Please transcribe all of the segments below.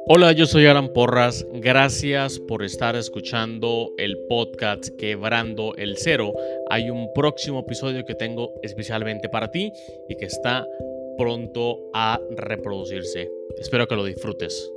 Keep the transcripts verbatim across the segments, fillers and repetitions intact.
Hola, yo soy Alan Porras. Gracias por estar escuchando el podcast Quebrando el Cero. Hay un próximo episodio que tengo especialmente para ti y que está pronto a reproducirse. Espero que lo disfrutes.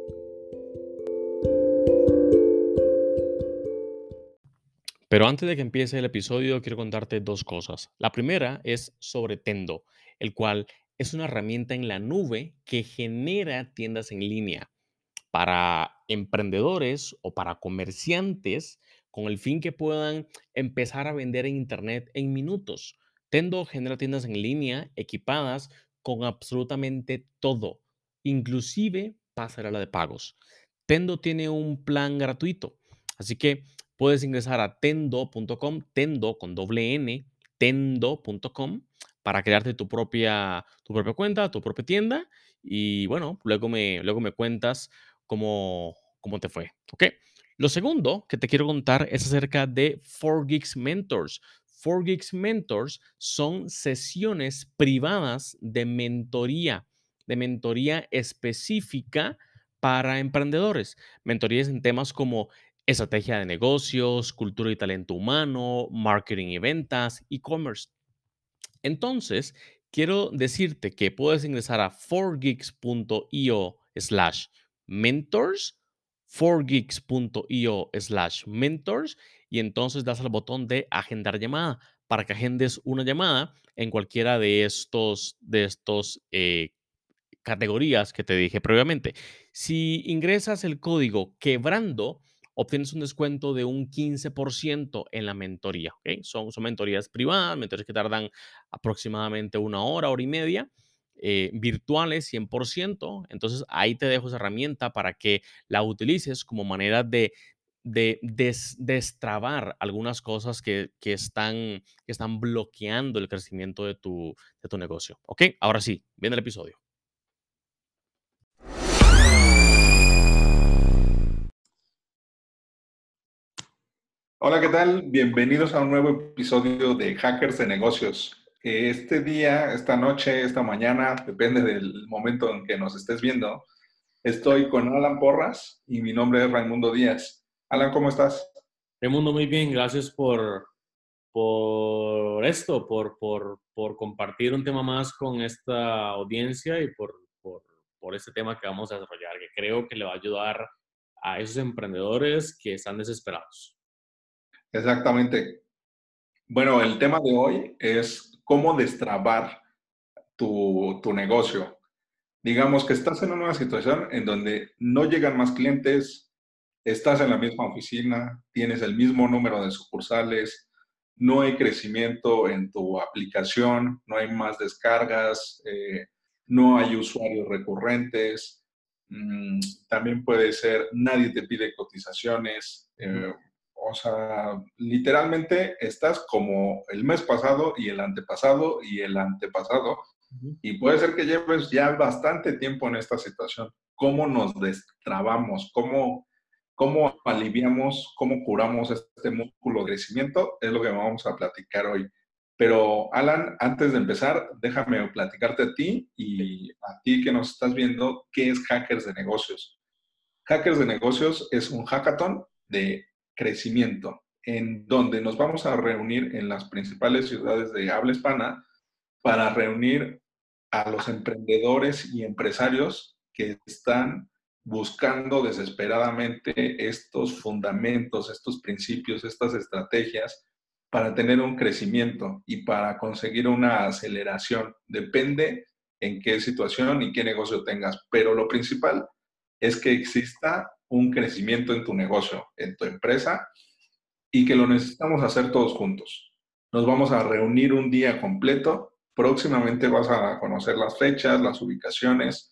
Pero antes de que empiece el episodio, quiero contarte dos cosas. La primera es sobre Tendo, el cual es una herramienta en la nube que genera tiendas en línea para emprendedores o para comerciantes con el fin que puedan empezar a vender en Internet en minutos. Tendo genera tiendas en línea equipadas con absolutamente todo, inclusive pasarela de pagos. Tendo tiene un plan gratuito, así que puedes ingresar a tendo punto com, Tendo con doble N, tendo punto com, para crearte tu propia, tu propia cuenta, tu propia tienda. Y bueno, luego me, luego me cuentas cómo, cómo te fue. ¿Ok? Lo segundo que te quiero contar es acerca de cuatro Geeks Mentors. cuatro Geeks Mentors son sesiones privadas de mentoría, de mentoría específica para emprendedores. Mentorías en temas como estrategia de negocios, cultura y talento humano, marketing y ventas, e-commerce. Entonces, quiero decirte que puedes ingresar a cuatro geeks punto io slash mentors, cuatro geeks punto io slash mentors, y entonces das al botón de agendar llamada para que agendes una llamada en cualquiera de estos, de estos eh, categorías que te dije previamente. Si ingresas el código quebrando, obtienes un descuento de un quince por ciento en la mentoría. ¿Ok? Son, son mentorías privadas, mentorías que tardan aproximadamente una hora, hora y media, eh, virtuales cien por ciento. Entonces ahí te dejo esa herramienta para que la utilices como manera de, de des- destrabar algunas cosas que, que están, que están bloqueando el crecimiento de tu, de tu negocio. ¿Ok? Ahora sí, viene el episodio. Hola, ¿qué tal? Bienvenidos a un nuevo episodio de Hackers de Negocios. Este día, esta noche, esta mañana, depende del momento en que nos estés viendo, estoy con Alan Porras y mi nombre es Raimundo Díaz. Alan, ¿cómo estás? Raimundo, muy bien, gracias por, por esto, por, por, por compartir un tema más con esta audiencia y por, por, por este tema que vamos a desarrollar, que creo que le va a ayudar a esos emprendedores que están desesperados. Exactamente. Bueno, el tema de hoy es cómo destrabar tu, tu negocio. Digamos que estás en una situación en donde no llegan más clientes, estás en la misma oficina, tienes el mismo número de sucursales, no hay crecimiento en tu aplicación, no hay más descargas, eh, no hay usuarios recurrentes. Mm, también puede ser, nadie te pide cotizaciones. Ujú, Eh, o sea, literalmente estás como el mes pasado y el antepasado y el antepasado. ujú. Y puede ser que lleves ya bastante tiempo en esta situación. ¿Cómo nos destrabamos? ¿Cómo, cómo aliviamos? ¿Cómo curamos este músculo de crecimiento? Es lo que vamos a platicar hoy. Pero, Alan, antes de empezar, déjame platicarte a ti y a ti que nos estás viendo, ¿qué es Hackers de Negocios? Hackers de Negocios es un hackathon de crecimiento en donde nos vamos a reunir en las principales ciudades de habla hispana para reunir a los emprendedores y empresarios que están buscando desesperadamente estos fundamentos, estos principios, estas estrategias para tener un crecimiento y para conseguir una aceleración. Depende en qué situación y qué negocio tengas, pero lo principal es que exista un crecimiento en tu negocio, en tu empresa, y que lo necesitamos hacer todos juntos. Nos vamos a reunir un día completo. Próximamente vas a conocer las fechas, las ubicaciones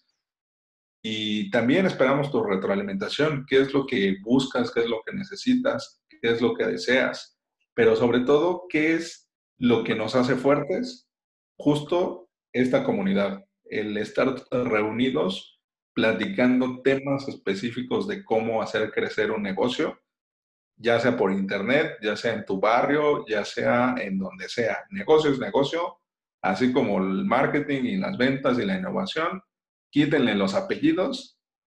y también esperamos tu retroalimentación. ¿Qué es lo que buscas? ¿Qué es lo que necesitas? ¿Qué es lo que deseas? Pero sobre todo, ¿qué es lo que nos hace fuertes? Justo esta comunidad, el estar reunidos platicando temas específicos de cómo hacer crecer un negocio, ya sea por internet, ya sea en tu barrio, ya sea en donde sea. Negocio es negocio, así como el marketing y las ventas y la innovación. Quítenle los apellidos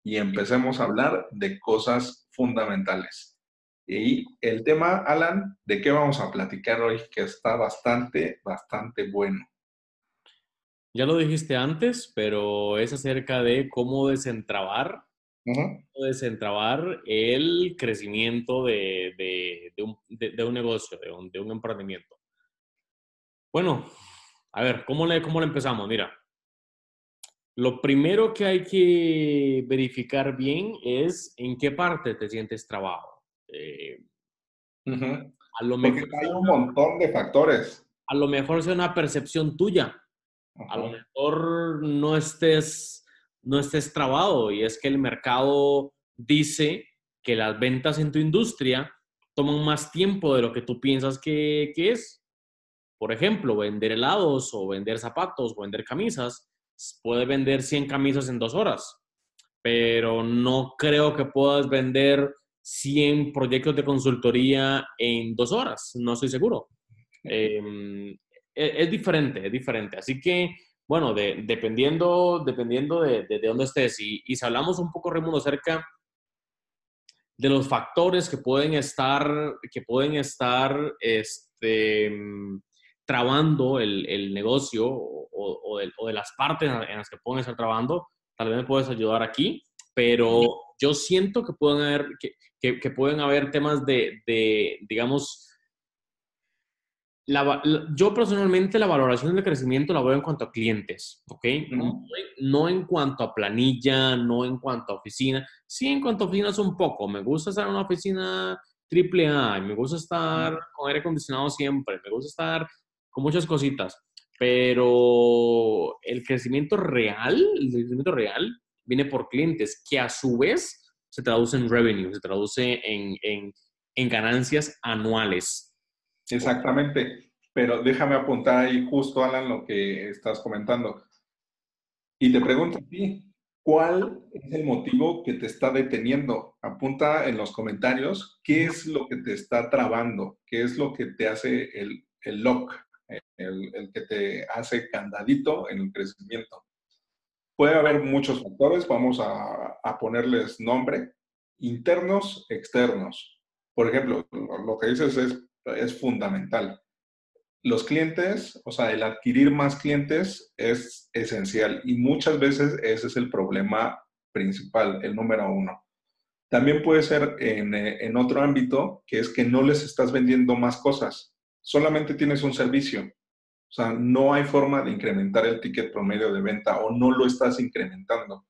y empecemos a hablar de cosas fundamentales. Y el tema, Alan, ¿de qué vamos a platicar hoy? Que está bastante, bastante bueno. Ya lo dijiste antes, pero es acerca de cómo desentrabar, Ujú. cómo desentrabar el crecimiento de, de- de un, de- de un negocio, de un, de un emprendimiento. Bueno, a ver, ¿cómo le, cómo le empezamos? Mira, lo primero que hay que verificar bien es en qué parte te sientes trabajo. Eh, Ujú. a lo Porque mejor hay sea un una, montón de factores. a lo mejor sea una percepción tuya. A lo Ujú. mejor no estés, no estés trabado y es que el mercado dice que las ventas en tu industria toman más tiempo de lo que tú piensas que, que es. Por ejemplo, vender helados o vender zapatos o vender camisas, puedes vender cien camisas en dos horas, pero no creo que puedas vender cien proyectos de consultoría en dos horas, no estoy seguro. Eh, es, es diferente, es diferente. Así que, bueno, de, dependiendo, dependiendo de, de, de dónde estés, y, y si hablamos un poco, Raimundo, acerca de los factores que pueden estar, que pueden estar este, trabando el, el negocio o, o, de, o, de, las partes en las que pueden estar trabando, tal vez me puedes ayudar aquí, pero yo siento que pueden haber, que, que, que pueden haber temas de, de digamos, la, la, yo personalmente la valoración del crecimiento la veo en cuanto a clientes, ¿ok? No, Ujú. no en cuanto a planilla, no en cuanto a oficina. Sí, en cuanto a oficinas un poco. Me gusta estar en una oficina triple A, me gusta estar con aire acondicionado siempre, me gusta estar con muchas cositas, pero el crecimiento real, el crecimiento real viene por clientes que a su vez se traduce en revenue, se traduce en, en, en ganancias anuales. Exactamente. Pero déjame apuntar ahí justo, Alan, lo que estás comentando. Y te pregunto a ti, ¿cuál es el motivo que te está deteniendo? Apunta en los comentarios qué es lo que te está trabando, qué es lo que te hace el, el lock, el, el que te hace candadito en el crecimiento. Puede haber muchos factores, vamos a, a ponerles nombre, internos, externos. Por ejemplo, lo, lo que dices es, es fundamental. Los clientes, o sea, el adquirir más clientes es esencial y muchas veces ese es el problema principal, el número uno. También puede ser en, eh, en otro ámbito, que es que no les estás vendiendo más cosas, solamente tienes un servicio. O sea, no hay forma de incrementar el ticket promedio de venta o no lo estás incrementando.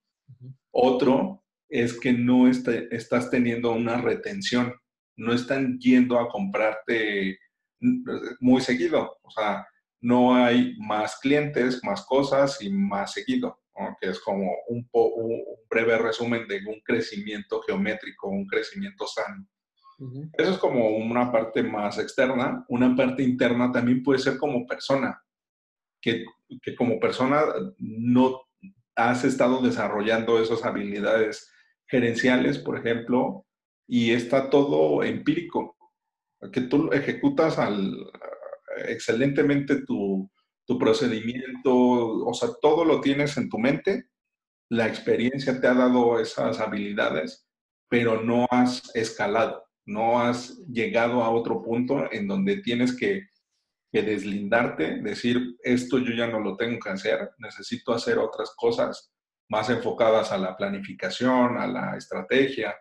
Otro es que no este, estás teniendo una retención, no están yendo a comprarte muy seguido, o sea, no hay más clientes, más cosas y más seguido, ¿no? Que es como un, po, un breve resumen de un crecimiento geométrico, un crecimiento sano. Uh-huh. Eso es como una parte más externa. Una parte interna también puede ser como persona, que, que como persona no has estado desarrollando esas habilidades gerenciales, por ejemplo, y está todo empírico, que tú ejecutas al, excelentemente tu, tu procedimiento, o sea, todo lo tienes en tu mente, la experiencia te ha dado esas habilidades, pero no has escalado, no has llegado a otro punto en donde tienes que que deslindarte, decir, esto yo ya no lo tengo que hacer, necesito hacer otras cosas más enfocadas a la planificación, a la estrategia.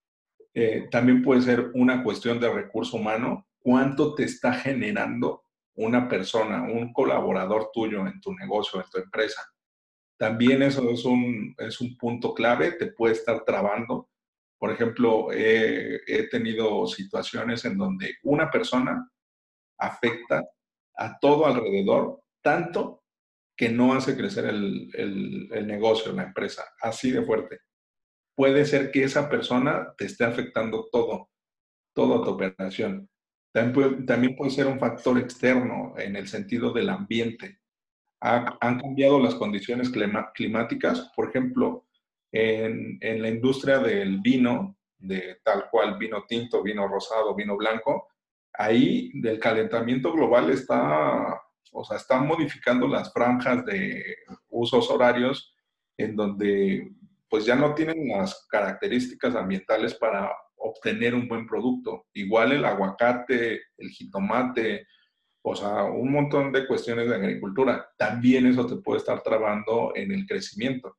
Eh, también puede ser una cuestión de recurso humano, cuánto te está generando una persona, un colaborador tuyo en tu negocio, en tu empresa. También eso es un, es un punto clave, te puede estar trabando. Por ejemplo, eh, he tenido situaciones en donde una persona afecta a todo alrededor, tanto que no hace crecer el, el, el negocio, la empresa, así de fuerte. Puede ser que esa persona te esté afectando todo, toda tu operación. También puede, también puede ser un factor externo en el sentido del ambiente. Ha, han cambiado las condiciones clima, climáticas, por ejemplo, en, en la industria del vino, de tal cual vino tinto, vino rosado, vino blanco, ahí del calentamiento global está, o sea, están modificando las franjas de usos horarios en donde pues ya no tienen las características ambientales para obtener un buen producto. Igual el aguacate, el jitomate, o sea, un montón de cuestiones de agricultura. También eso te puede estar trabando en el crecimiento.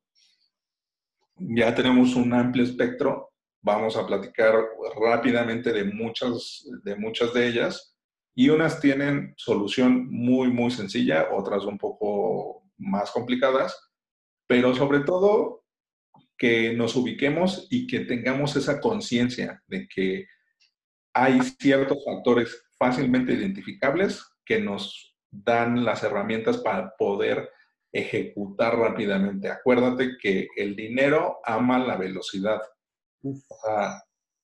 Ya tenemos un amplio espectro. Vamos a platicar rápidamente de muchas de, muchas de ellas. Y unas tienen solución muy, muy sencilla, otras un poco más complicadas, pero sobre todo que nos ubiquemos y que tengamos esa conciencia de que hay ciertos factores fácilmente identificables que nos dan las herramientas para poder ejecutar rápidamente. Acuérdate que el dinero ama la velocidad, o sea,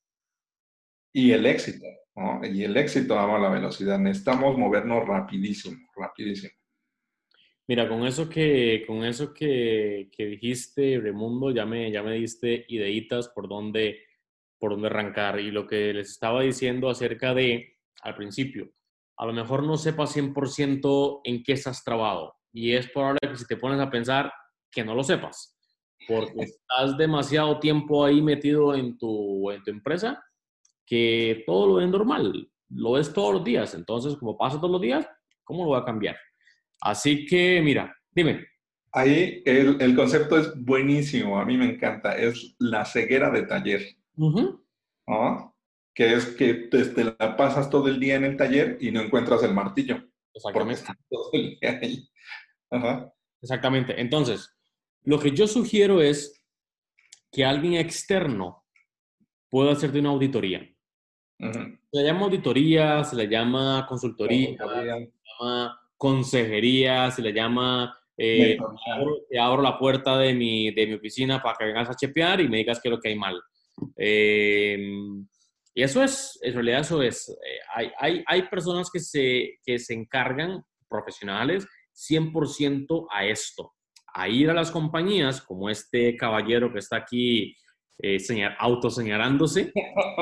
y el éxito, ¿no? Y el éxito ama la velocidad. Necesitamos movernos rapidísimo, rapidísimo. Mira, con eso que, con eso que, que dijiste, Raimundo, ya me, ya me diste ideitas por dónde, por dónde arrancar. Y lo que les estaba diciendo acerca de, al principio, a lo mejor no sepas cien por ciento en qué estás trabado. Y es probable que si te pones a pensar, que no lo sepas. Porque estás demasiado tiempo ahí metido en tu, en tu empresa, que todo lo ves normal, lo ves todos los días. Entonces, como pasa todos los días, ¿cómo lo voy a cambiar? Así que, mira, dime. Ahí el, el concepto es buenísimo, a mí me encanta, es la ceguera de taller, Ujú. ¿no? Que es que te, te la pasas todo el día en el taller y no encuentras el martillo, porque Exactamente. está todo el día ahí. Ajá. Exactamente. Entonces, lo que yo sugiero es que alguien externo pueda hacerte una auditoría. Ujú. Se le llama auditoría, se le llama consultoría, Consultoría, se le llama consejería, se le llama eh, mentoría. abro, te abro la puerta de mi, de mi oficina para que vengas a chepear y me digas qué es lo que hay mal. Eh, y eso es, en realidad eso es. Eh, hay, hay, hay personas que se, que se encargan, profesionales, cien por ciento a esto, a ir a las compañías, como este caballero que está aquí eh, señal, autoseñalándose.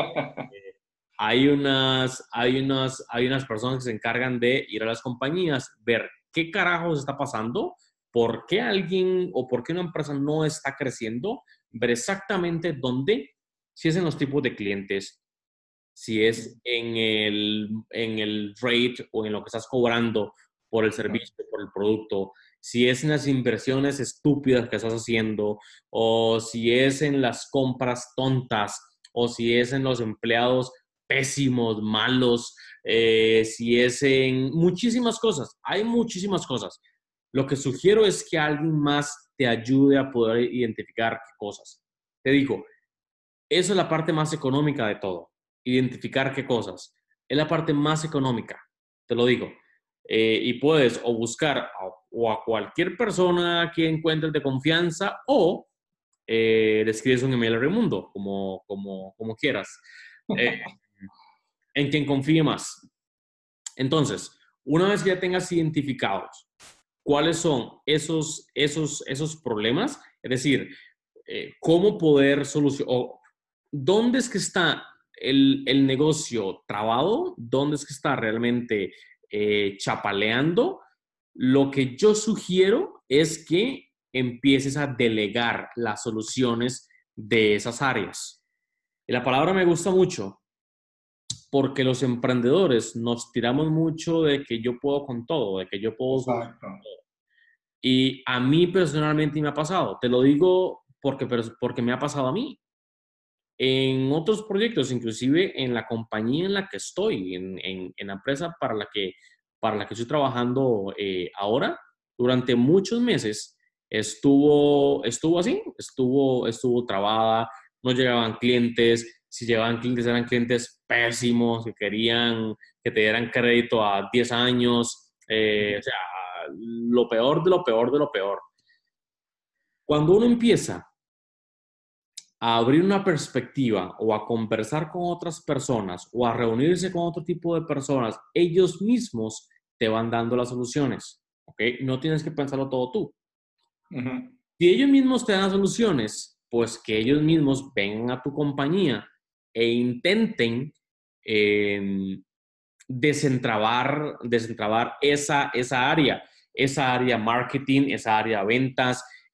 Hay unas, hay, unas, hay unas personas que se encargan de ir a las compañías, ver qué carajos está pasando, por qué alguien o por qué una empresa no está creciendo, ver exactamente dónde, si es en los tipos de clientes, si es en el, en el rate o en lo que estás cobrando por el servicio, por el producto, si es en las inversiones estúpidas que estás haciendo, o si es en las compras tontas, o si es en los empleados pésimos, malos, eh, si es en muchísimas cosas. Hay muchísimas cosas. Lo que sugiero es que alguien más te ayude a poder identificar qué cosas. Te digo, eso es la parte más económica de todo. Identificar qué cosas. Es la parte más económica, te lo digo. Eh, y puedes o buscar a, o a cualquier persona que encuentres de confianza o eh, le escribes un email a Raimundo, como, como, como quieras, eh, en quien confíe más. Entonces, una vez que ya tengas identificados cuáles son esos, esos, esos problemas, es decir, eh, cómo poder solucionar, dónde es que está el, el, negocio trabado, dónde es que está realmente eh, chapaleando, lo que yo sugiero es que empieces a delegar las soluciones de esas áreas. Y la palabra me gusta mucho porque los emprendedores nos tiramos mucho de que yo puedo con todo, de que yo puedo solucionar. Exacto. Y a mí personalmente me ha pasado, te lo digo porque, porque me ha pasado a mí. En otros proyectos, inclusive en la compañía en la que estoy, en, en, en la empresa para la que, para la que estoy trabajando eh, ahora, durante muchos meses estuvo, estuvo así, estuvo, estuvo trabada, no llegaban clientes, si llegaban clientes eran clientes pésimos, que querían que te dieran crédito a diez años, eh, o sea, lo peor de lo peor de lo peor. Cuando uno empieza a abrir una perspectiva o a conversar con otras personas o a reunirse con otro tipo de personas, ellos mismos te van dando las soluciones, ¿ok? No tienes que pensarlo todo tú. Uh-huh. Si ellos mismos te dan soluciones, pues que ellos mismos vengan a tu compañía e intenten eh, desentrabar, desentrabar esa, esa área, esa área marketing, esa área ventas,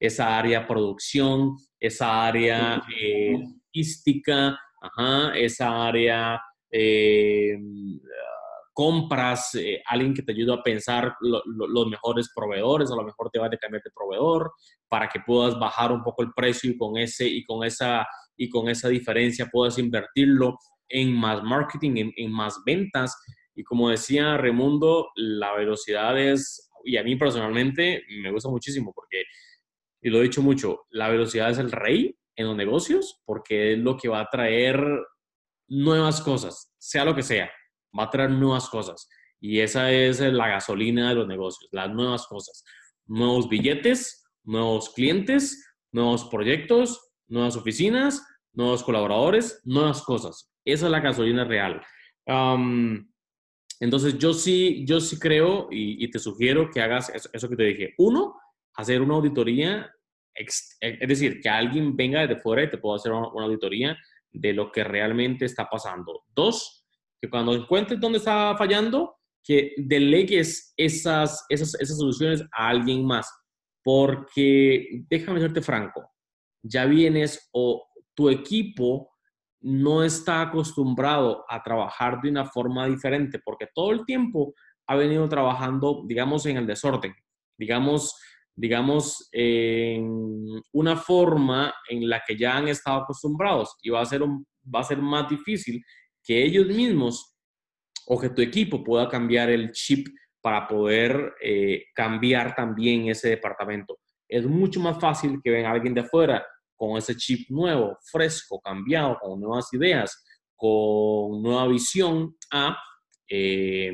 esa área producción, esa área eh, logística, ajá, esa área eh, compras, eh, alguien que te ayude a pensar lo, lo, los mejores proveedores, a lo mejor te va a cambiar de proveedor para que puedas bajar un poco el precio y con, ese, y con, esa, y con esa diferencia puedas invertirlo en más marketing, en, en más ventas. Y como decía Raimundo, la velocidad es, y a mí personalmente me gusta muchísimo porque, y lo he dicho mucho, la velocidad es el rey en los negocios porque es lo que va a traer nuevas cosas, sea lo que sea, va a traer nuevas cosas. Y esa es la gasolina de los negocios, las nuevas cosas. Nuevos billetes, nuevos clientes, nuevos proyectos, nuevas oficinas, nuevos colaboradores, nuevas cosas. Esa es la gasolina real. Um, entonces, yo sí, yo sí creo y, y te sugiero que hagas eso, eso, que te dije. Uno, hacer una auditoría, ex, es decir, que alguien venga desde fuera y te pueda hacer una, una auditoría de lo que realmente está pasando. Dos, que cuando encuentres dónde está fallando, que delegues esas, esas, esas soluciones a alguien más. Porque, déjame serte franco, ya vienes o tu equipo no está acostumbrado a trabajar de una forma diferente, porque todo el tiempo ha venido trabajando, digamos, en el desorden, digamos, digamos, en una forma en la que ya han estado acostumbrados y va a ser, un, va a ser más difícil que ellos mismos o que tu equipo pueda cambiar el chip para poder eh, cambiar también ese departamento. Es mucho más fácil que venga alguien de afuera con ese chip nuevo, fresco, cambiado, con nuevas ideas, con nueva visión a, eh,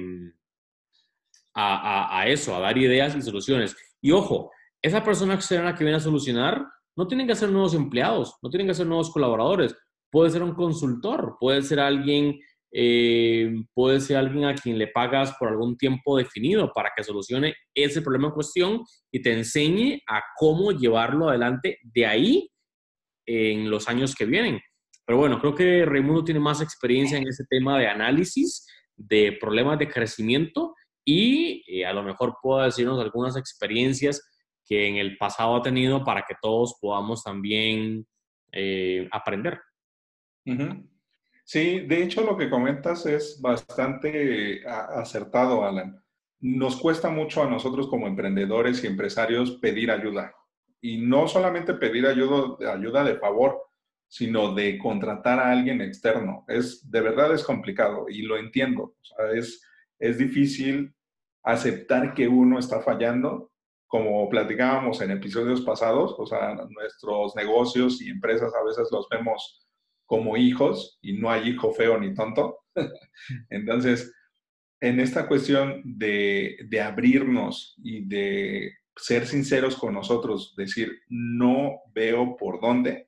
a, a, a eso, a dar ideas y soluciones. Y ojo, esa persona externa que viene a solucionar no tienen que ser nuevos empleados, no tienen que ser nuevos colaboradores. Puede ser un consultor, puede ser alguien, eh, puede ser alguien a quien le pagas por algún tiempo definido para que solucione ese problema en cuestión y te enseñe a cómo llevarlo adelante de ahí en los años que vienen. Pero bueno, creo que Raimundo tiene más experiencia en ese tema de análisis de problemas de crecimiento y eh, a lo mejor pueda decirnos algunas experiencias que en el pasado ha tenido para que todos podamos también eh, aprender. Uh-huh. Sí, de hecho lo que comentas es bastante acertado, Alan. Nos cuesta mucho a nosotros como emprendedores y empresarios pedir ayuda. Y no solamente pedir ayuda, ayuda de favor, sino de contratar a alguien externo. Es, de verdad es complicado y lo entiendo. O sea, es, es difícil aceptar que uno está fallando. Como platicábamos en episodios pasados, o sea, nuestros negocios y empresas a veces los vemos como hijos y no hay hijo feo ni tonto. Entonces, en esta cuestión de, de abrirnos y de ser sinceros con nosotros, decir, no veo por dónde,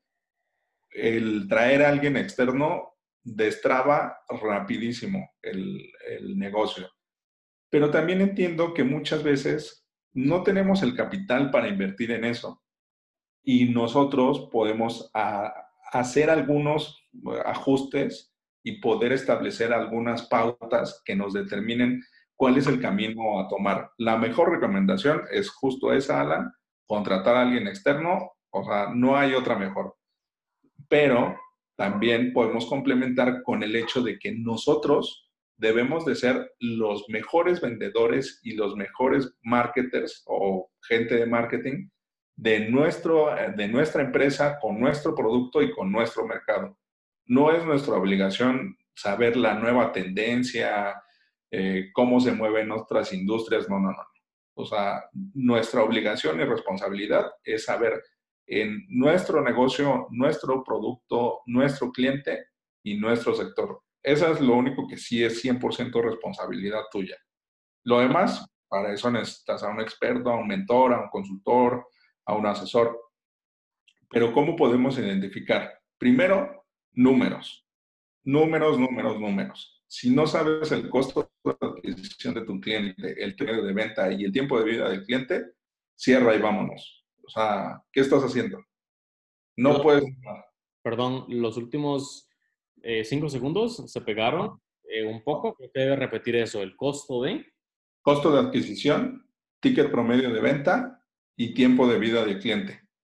el traer a alguien externo destraba rapidísimo el, el negocio. Pero también entiendo que muchas veces no tenemos el capital para invertir en eso y nosotros podemos a, hacer algunos ajustes y poder establecer algunas pautas que nos determinen cuál es el camino a tomar. La mejor recomendación es justo esa, Alan, contratar a alguien externo, o sea, no hay otra mejor. Pero también podemos complementar con el hecho de que nosotros debemos de ser los mejores vendedores y los mejores marketers o gente de marketing de, nuestro, de nuestra empresa, con nuestro producto y con nuestro mercado. No es nuestra obligación saber la nueva tendencia, eh, cómo se mueven otras industrias, no, no, no. O sea, nuestra obligación y responsabilidad es saber en nuestro negocio, nuestro producto, nuestro cliente y nuestro sector. Eso es lo único que sí es cien por ciento responsabilidad tuya. Lo demás, para eso necesitas a un experto, a un mentor, a un consultor, a un asesor. Pero ¿cómo podemos identificar? Primero, números. Números, números, números. Si no sabes el costo de adquisición de tu cliente, el precio de venta y el tiempo de vida del cliente, cierra y vámonos. O sea, ¿qué estás haciendo? No Perdón, puedes... perdón los últimos eh, cinco segundos se pegaron eh, un poco. Creo que debe repetir eso, el costo de... Costo de adquisición, ticket promedio de venta y tiempo de vida del cliente.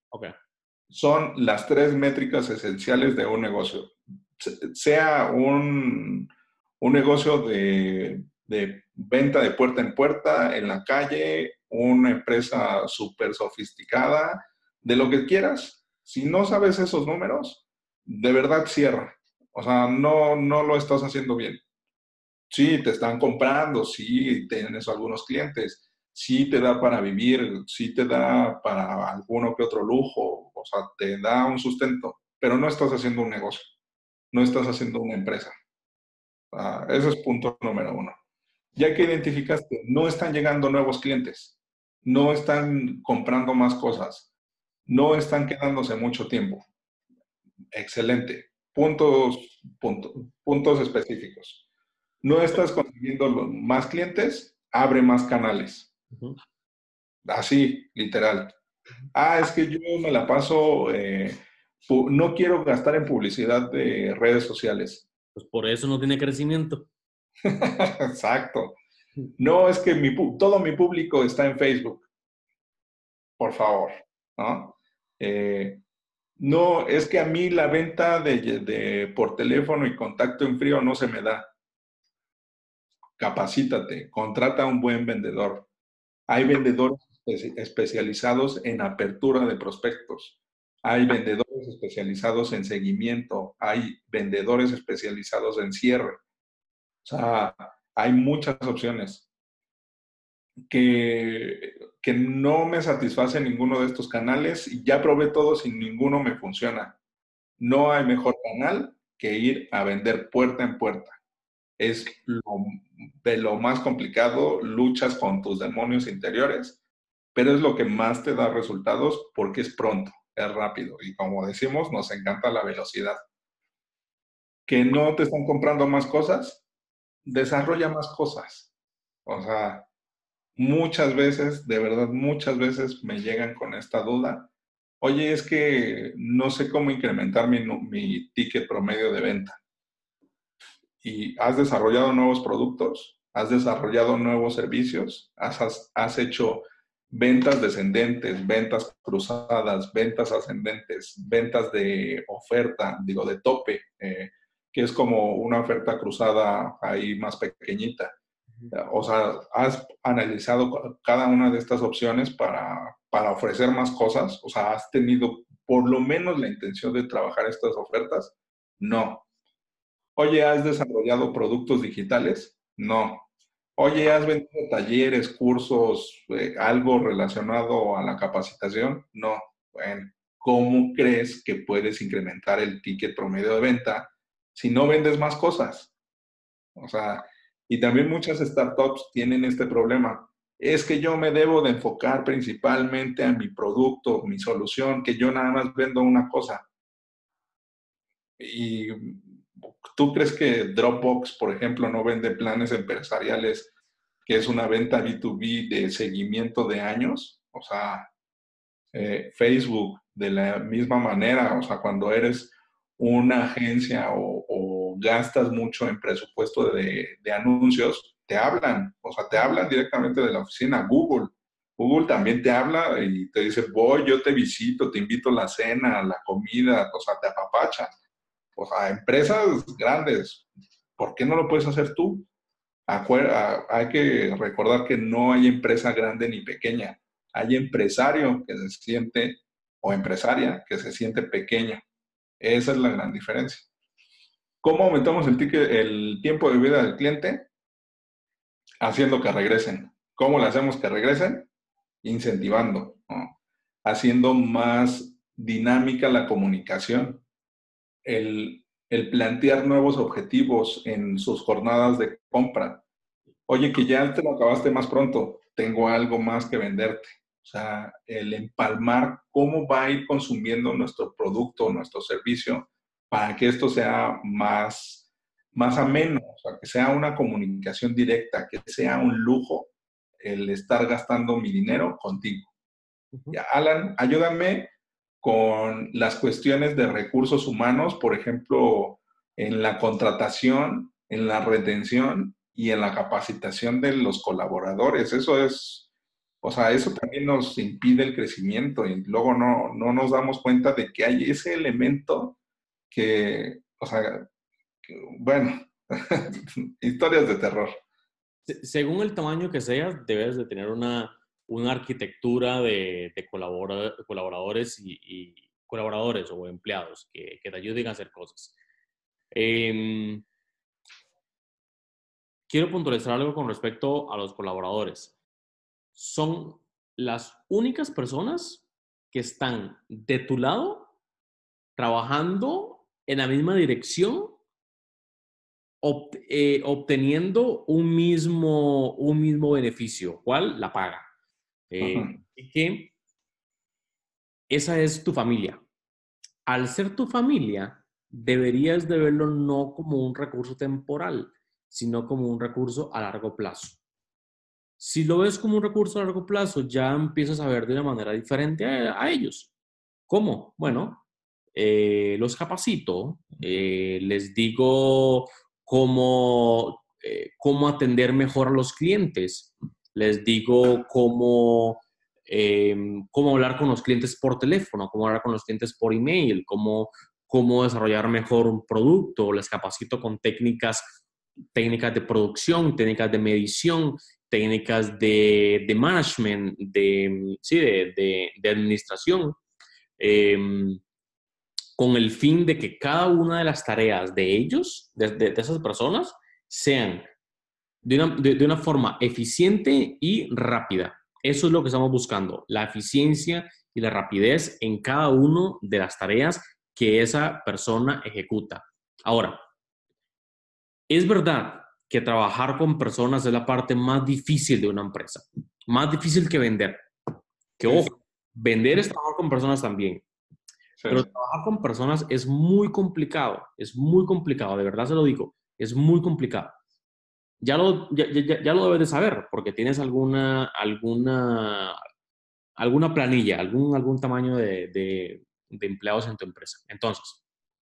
Ok. Son las tres métricas esenciales de un negocio. Sea un, un negocio de, de venta de puerta en puerta, en la calle, una empresa súper sofisticada, de lo que quieras. Si no sabes esos números, de verdad cierra. O sea, no, no lo estás haciendo bien. Sí, te están comprando, sí, tienes algunos clientes, sí te da para vivir, sí te da para alguno que otro lujo, o sea, te da un sustento, pero no estás haciendo un negocio, no estás haciendo una empresa. Ah, ese es punto número uno. Ya que identificaste, no están llegando nuevos clientes, no están comprando más cosas, no están quedándose mucho tiempo. Excelente. Puntos, punto- puntos específicos. No estás consiguiendo lo- más clientes, abre más canales. Ujú. Así, literal. Ah, es que yo me la paso, eh, pu- no quiero gastar en publicidad de redes sociales. Pues por eso no tiene crecimiento. Exacto. No, es que mi, pu- todo mi público está en Facebook, por favor, ¿no? Eh, no, es que a mí la venta de, de por teléfono y contacto en frío no se me da. Capacítate, contrata a un buen vendedor. Hay vendedores espe- especializados en apertura de prospectos. Hay vendedores especializados en seguimiento. Hay vendedores especializados en cierre. O sea, hay muchas opciones que, que no me satisface ninguno de estos canales y ya probé todos y ninguno me funciona. No hay mejor canal que ir a vender puerta en puerta. Es lo, de lo más complicado, luchas con tus demonios interiores, pero es lo que más te da resultados porque es pronto, es rápido y como decimos, nos encanta la velocidad. Que no te están comprando más cosas, desarrolla más cosas. O sea, muchas veces, de verdad, muchas veces me llegan con esta duda. Oye, es que no sé cómo incrementar mi, nu- mi ticket promedio de venta. Y has desarrollado nuevos productos, has desarrollado nuevos servicios, has, has, has hecho ventas descendentes, ventas cruzadas, ventas ascendentes, ventas de oferta, digo, de tope, eh, que es como una oferta cruzada ahí más pequeñita. O sea, has analizado cada una de estas opciones para, para ofrecer más cosas. O sea, has tenido por lo menos la intención de trabajar estas ofertas. No. Oye, ¿has desarrollado productos digitales? No. Oye, ¿has vendido talleres, cursos, eh, algo relacionado a la capacitación? No. Bueno, ¿cómo crees que puedes incrementar el ticket promedio de venta si no vendes más cosas? O sea, y también muchas startups tienen este problema. Es que yo me debo de enfocar principalmente a mi producto, mi solución, que yo nada más vendo una cosa. ¿Y tú crees que Dropbox, por ejemplo, no vende planes empresariales, que es una venta B dos B de seguimiento de años? O sea, eh, Facebook de la misma manera, o sea, cuando eres una agencia o, o gastas mucho en presupuesto de, de anuncios, te hablan, o sea, te hablan directamente de la oficina. Google. Google también te habla y te dice, voy, yo te visito, te invito a la cena, a la comida, o sea, te apapacha. O sea, empresas grandes, ¿por qué no lo puedes hacer tú? Acuer- a- hay que recordar que no hay empresa grande ni pequeña. Hay empresario que se siente, o empresaria que se siente pequeña. Esa es la gran diferencia. ¿Cómo aumentamos el, ticket- el tiempo de vida del cliente? Haciendo que regresen. ¿Cómo le hacemos que regresen? Incentivando, ¿no? Haciendo más dinámica la comunicación. El, el plantear nuevos objetivos en sus jornadas de compra. Oye, que ya te lo acabaste más pronto, tengo algo más que venderte. O sea, el empalmar cómo va a ir consumiendo nuestro producto, nuestro servicio, para que esto sea más, más ameno, o sea, que sea una comunicación directa, que sea un lujo el estar gastando mi dinero contigo. Ujú. Ya, Alan, ayúdame con las cuestiones de recursos humanos, por ejemplo, en la contratación, en la retención y en la capacitación de los colaboradores. Eso es, O sea, eso también nos impide el crecimiento y luego no, no nos damos cuenta de que hay ese elemento que, o sea, que, bueno, historias de terror. Se- Según el tamaño que seas, debes de tener una, una arquitectura de, de colabora- colaboradores y, y colaboradores o empleados que, que te ayuden a hacer cosas. Em, Quiero puntualizar algo con respecto a los colaboradores. Son las únicas personas que están de tu lado trabajando en la misma dirección, ob- eh, obteniendo un mismo, un mismo beneficio, ¿cuál? La paga. Eh, Ujú, y que esa es tu familia. Al ser tu familia, deberías de verlo no como un recurso temporal, sino como un recurso a largo plazo. Si lo ves como un recurso a largo plazo, ya empiezas a ver de una manera diferente a, a ellos. ¿Cómo? Bueno, eh, los capacito, eh, les digo cómo, eh, cómo atender mejor a los clientes, les digo cómo, eh, cómo hablar con los clientes por teléfono, cómo hablar con los clientes por email, cómo, cómo desarrollar mejor un producto, les capacito con técnicas, técnicas de producción, técnicas de medición, técnicas de, de management, de, sí, de, de, de administración, eh, con el fin de que cada una de las tareas de ellos, de, de, de esas personas, sean de una, de, de una forma eficiente y rápida. Eso es lo que estamos buscando, la eficiencia y la rapidez en cada una de las tareas que esa persona ejecuta. Ahora, es verdad que trabajar con personas es la parte más difícil de una empresa, más difícil que vender. Que sí, ojo, vender es trabajar con personas también, sí, pero sí. trabajar con personas es muy complicado, es muy complicado, de verdad se lo digo, es muy complicado. Ya lo, ya, ya, ya lo debes de saber, porque tienes alguna, alguna, alguna planilla, algún, algún tamaño de, de, de empleados en tu empresa. Entonces,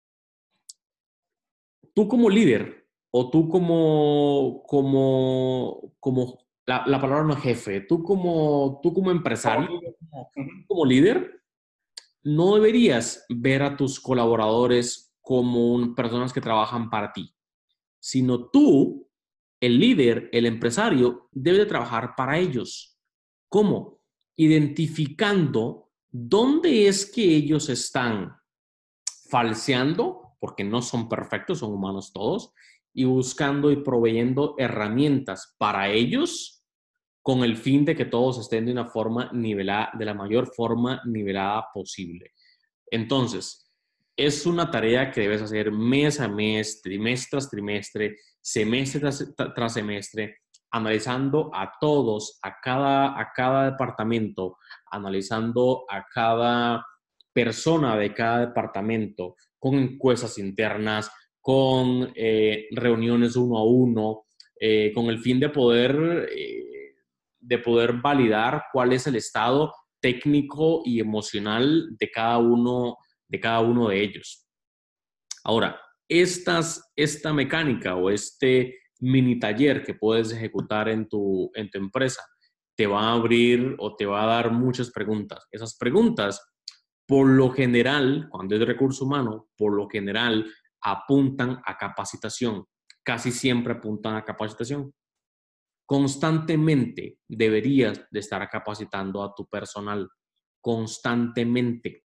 tú como líder o tú como, como, como la, la palabra no es jefe, tú como, tú como Como empresario, líder. como, Ujú. como líder, no deberías ver a tus colaboradores como un, personas que trabajan para ti, sino tú, el líder, el empresario, debe de trabajar para ellos. ¿Cómo? Identificando dónde es que ellos están falseando, porque no son perfectos, son humanos todos, y buscando y proveyendo herramientas para ellos con el fin de que todos estén de una forma nivelada, de la mayor forma nivelada posible. Entonces, es una tarea que debes hacer mes a mes, trimestre tras trimestre, semestre tras, tras semestre, analizando a todos, a cada, a cada departamento, analizando a cada persona de cada departamento, con encuestas internas, con eh, reuniones uno a uno, eh, con el fin de poder, eh, de poder validar cuál es el estado técnico y emocional de cada uno de, cada uno de ellos. Ahora, estas, esta mecánica o este mini taller que puedes ejecutar en tu, en tu empresa te va a abrir o te va a dar muchas preguntas. Esas preguntas, por lo general, cuando es de recurso humano, por lo general apuntan a capacitación. Casi siempre apuntan a capacitación. Constantemente deberías de estar capacitando a tu personal, constantemente,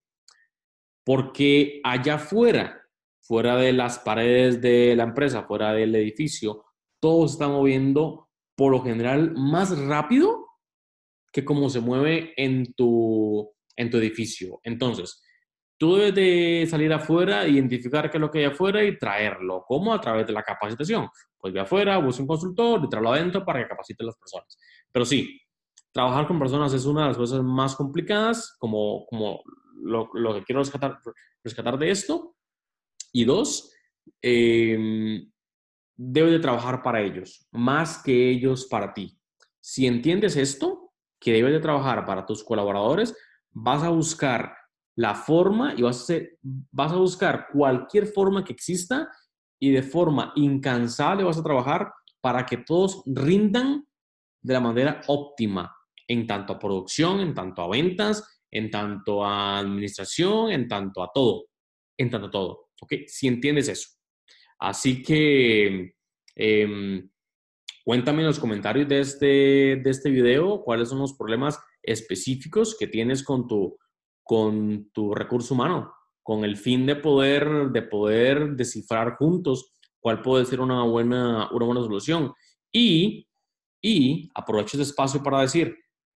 porque allá afuera, fuera de las paredes de la empresa, fuera del edificio, todo se está moviendo por lo general más rápido que como se mueve en tu, en tu edificio. Entonces, tú debes de salir afuera, identificar qué es lo que hay afuera y traerlo. ¿Cómo? A través de la capacitación. Pues ve afuera, busca un consultor y tráelo adentro para que capacite a las personas. Pero sí, trabajar con personas es una de las cosas más complicadas, como, como lo, lo que quiero rescatar, rescatar de esto. Y dos, eh, debes de trabajar para ellos, más que ellos para ti. Si entiendes esto, que debes de trabajar para tus colaboradores, vas a buscar la forma y vas a, hacer, vas a buscar cualquier forma que exista y de forma incansable vas a trabajar para que todos rindan de la manera óptima. en tanto a producción, en tanto a ventas, en tanto a administración, en tanto a todo, en tanto a todo, ¿ok? Si entiendes eso. Así que eh, cuéntame en los comentarios de este, de este video cuáles son los problemas específicos que tienes con tu, con tu recurso humano, con el fin de poder, de poder descifrar juntos cuál puede ser una buena, una buena solución. Y, y aprovecho este espacio para decir,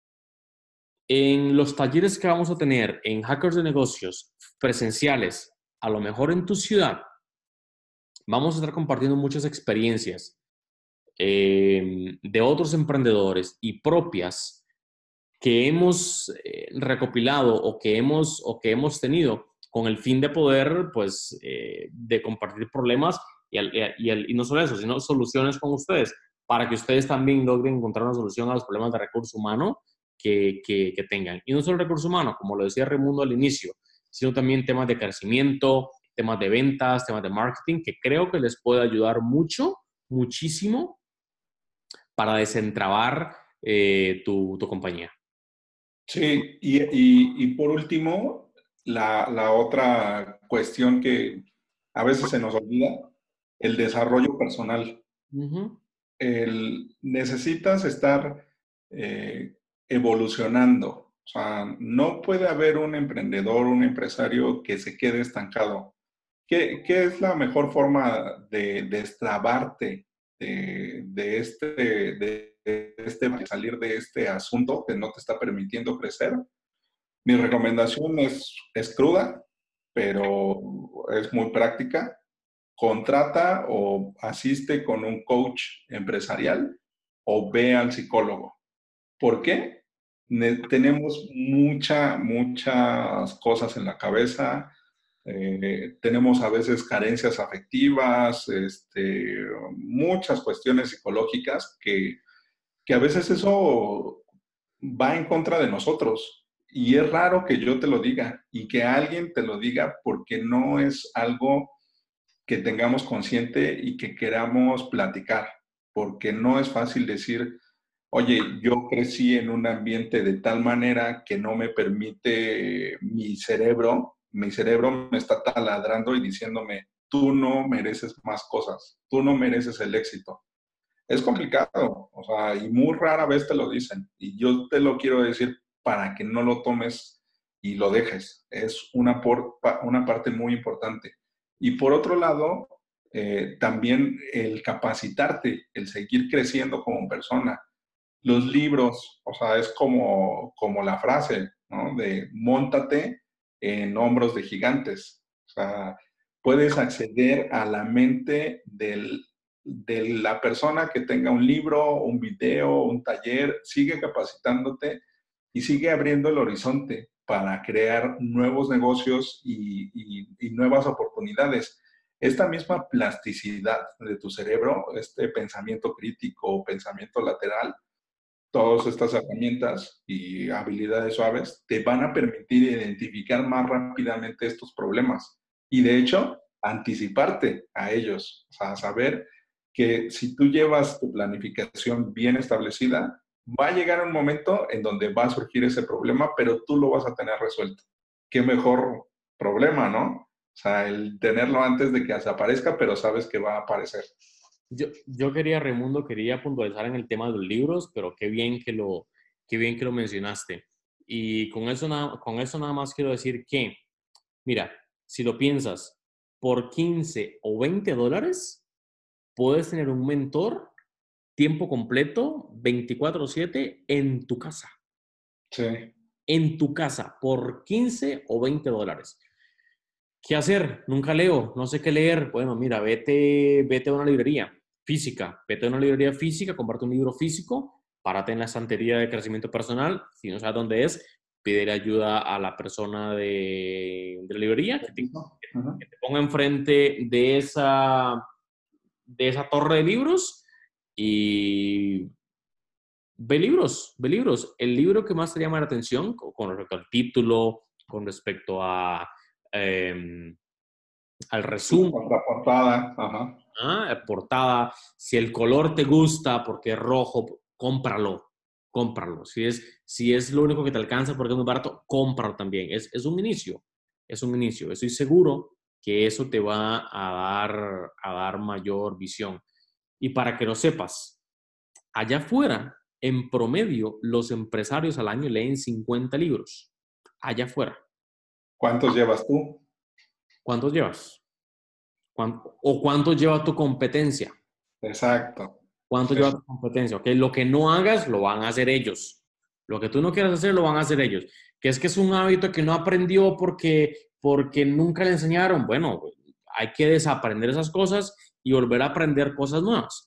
en los talleres que vamos a tener en Hackers de Negocios presenciales, a lo mejor en tu ciudad, vamos a estar compartiendo muchas experiencias eh, de otros emprendedores y propias que hemos eh, recopilado o que hemos, o que hemos tenido con el fin de poder, pues, eh, de compartir problemas y, al, y, al, y no solo eso, sino soluciones con ustedes, para que ustedes también logren encontrar una solución a los problemas de recurso humano que, que, que tengan. Y no solo recurso humano, como lo decía Raimundo al inicio, sino también temas de crecimiento, temas de ventas, temas de marketing, que creo que les puede ayudar mucho, muchísimo, para desentrabar eh, tu, tu compañía. Sí, y, y, y por último, la, la otra cuestión que a veces se nos olvida, el desarrollo personal. Uh-huh. El, necesitas estar eh, evolucionando. O sea, no puede haber un emprendedor, un empresario que se quede estancado. ¿Qué, qué es la mejor forma de destrabarte de, de, este, de, de este, de salir de este asunto que no te está permitiendo crecer? Mi recomendación es, es cruda, pero es muy práctica. Contrata o asiste con un coach empresarial o ve al psicólogo. ¿Por qué? Ne- tenemos mucha, muchas cosas en la cabeza, eh, tenemos a veces carencias afectivas, este, muchas cuestiones psicológicas que, que a veces eso va en contra de nosotros. Y es raro que yo te lo diga y que alguien te lo diga porque no es algo que tengamos consciente y que queramos platicar, porque no es fácil decir, oye, yo crecí en un ambiente de tal manera que no me permite mi cerebro, mi cerebro me está taladrando y diciéndome, tú no mereces más cosas, tú no mereces el éxito. Es complicado, o sea, y muy rara vez te lo dicen. Y yo te lo quiero decir para que no lo tomes y lo dejes. Es una, por, una parte muy importante. Y por otro lado, eh, también el capacitarte, el seguir creciendo como persona. Los libros, o sea, es como, como la frase, ¿no? De móntate en hombros de gigantes. O sea, puedes acceder a la mente del, de la persona que tenga un libro, un video, un taller, sigue capacitándote y sigue abriendo el horizonte para crear nuevos negocios y, y, y nuevas oportunidades. Esta misma plasticidad de tu cerebro, este pensamiento crítico, pensamiento lateral, todas estas herramientas y habilidades suaves te van a permitir identificar más rápidamente estos problemas y de hecho anticiparte a ellos, o sea, saber que si tú llevas tu planificación bien establecida, va a llegar un momento en donde va a surgir ese problema, pero tú lo vas a tener resuelto. Qué mejor problema, ¿no? O sea, el tenerlo antes de que desaparezca, pero sabes que va a aparecer. Yo, yo quería, Raimundo, quería puntualizar en el tema de los libros, pero qué bien que lo, qué bien que lo mencionaste. Y con eso, nada, con eso nada más quiero decir que, mira, si lo piensas, por quince o veinte dólares, puedes tener un mentor tiempo completo, veinticuatro siete, en tu casa. Sí. En tu casa, por quince o veinte dólares. ¿Qué hacer? Nunca leo, no sé qué leer. Bueno, mira, vete, vete a una librería física, vete a una librería física, comparte un libro físico, párate en la estantería de crecimiento personal, si no sabes dónde es, pídele ayuda a la persona de, de la librería que te, Uh-huh. que te ponga enfrente de esa, de esa torre de libros y ve libros, ve libros. El libro que más te llama la atención con, con respecto al título, con respecto a... Eh, al La resumen, contraportada, ajá. ¿ah? Portada, si el color te gusta porque es rojo, cómpralo, cómpralo. Si es, si es lo único que te alcanza porque es muy barato, cómpralo también. Es, es un inicio, es un inicio. Estoy seguro que eso te va a dar, a dar mayor visión. Y para que lo sepas, allá afuera, en promedio, los empresarios al año leen cincuenta libros. Allá afuera. ¿Cuántos llevas tú? ¿Cuántos llevas? ¿Cuánto, ¿O cuántos lleva tu competencia? Exacto. ¿Cuánto Sí. lleva tu competencia? ¿Okay? Lo que no hagas, lo van a hacer ellos. Lo que tú no quieras hacer, lo van a hacer ellos. Que es que es un hábito que no aprendió porque, porque nunca le enseñaron. Bueno, hay que desaprender esas cosas y volver a aprender cosas nuevas.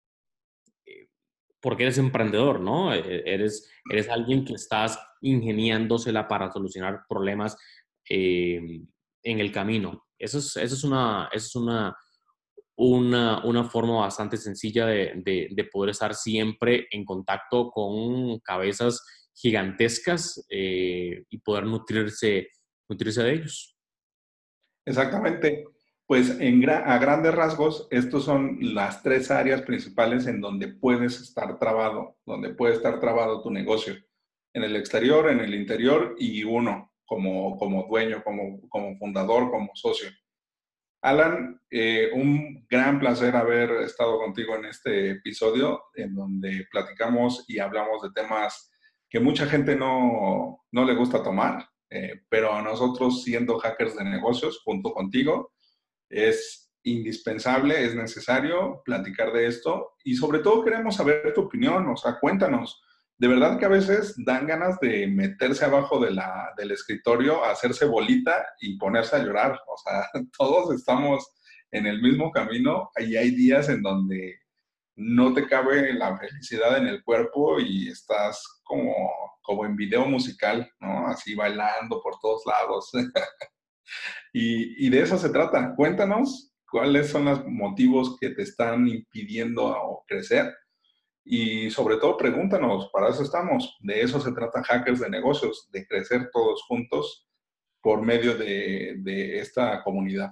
Porque eres emprendedor, ¿no? Eres, eres alguien que estás ingeniándosela para solucionar problemas eh, en el camino. Eso es, eso es, una, eso es una, una, una forma bastante sencilla de, de, de poder estar siempre en contacto con cabezas gigantescas eh, y poder nutrirse, nutrirse de ellos. Exactamente. Pues en gra a grandes rasgos, estos son las tres áreas principales en donde puedes estar trabado, donde puede estar trabado tu negocio. En el exterior, en el interior y uno como, como dueño, como, como fundador, como socio. Alan, eh, un gran placer haber estado contigo en este episodio en donde platicamos y hablamos de temas que mucha gente no, no le gusta tomar, eh, pero a nosotros siendo hackers de negocios junto contigo es indispensable, es necesario platicar de esto y sobre todo queremos saber tu opinión, o sea, cuéntanos. De verdad que a veces dan ganas de meterse abajo de la, del escritorio, hacerse bolita y ponerse a llorar. O sea, todos estamos en el mismo camino y hay días en donde no te cabe la felicidad en el cuerpo y estás como, como en video musical, ¿no? Así bailando por todos lados. y, y de eso se trata. Cuéntanos cuáles son los motivos que te están impidiendo crecer. Y sobre todo pregúntanos, para eso estamos, de eso se trata Hackers de Negocios, de crecer todos juntos por medio de, de esta comunidad.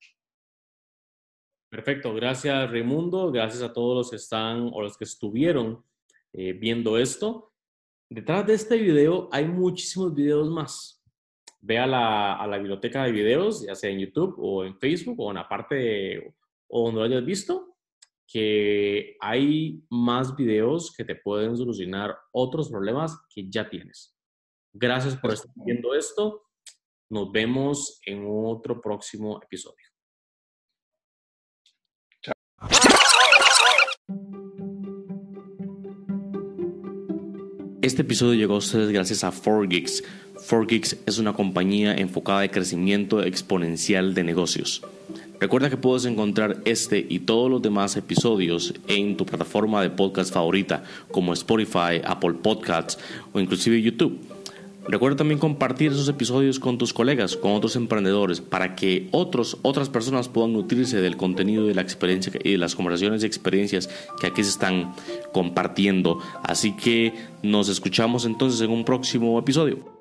Perfecto, gracias Raimundo, gracias a todos los que están o los que estuvieron eh, viendo esto. Detrás de este video hay muchísimos videos más. Ve a la, a la biblioteca de videos, ya sea en YouTube o en Facebook o en la parte de, o donde lo hayas visto, que hay más videos que te pueden solucionar otros problemas que ya tienes. Gracias por estar viendo esto. Nos vemos en otro próximo episodio. Chao. Este episodio llegó a ustedes gracias a four geeks. four geeks es una compañía enfocada en crecimiento exponencial de negocios. Recuerda que puedes encontrar este y todos los demás episodios en tu plataforma de podcast favorita como Spotify, Apple Podcasts o inclusive YouTube. Recuerda también compartir esos episodios con tus colegas, con otros emprendedores, para que otros, otras personas puedan nutrirse del contenido de la experiencia y de las conversaciones y experiencias que aquí se están compartiendo. Así que nos escuchamos entonces en un próximo episodio.